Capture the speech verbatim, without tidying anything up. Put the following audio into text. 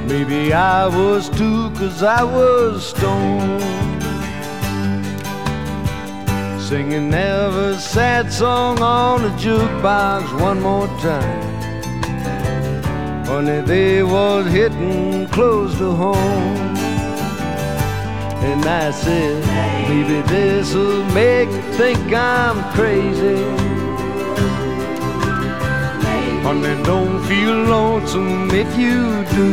Maybe I was too, 'cause I was stoned, singing every sad song on the jukebox one more time. Honey, they was hitting close to home. And I said, maybe this'll make you think I'm crazy. Honey, don't feel lonesome if you do.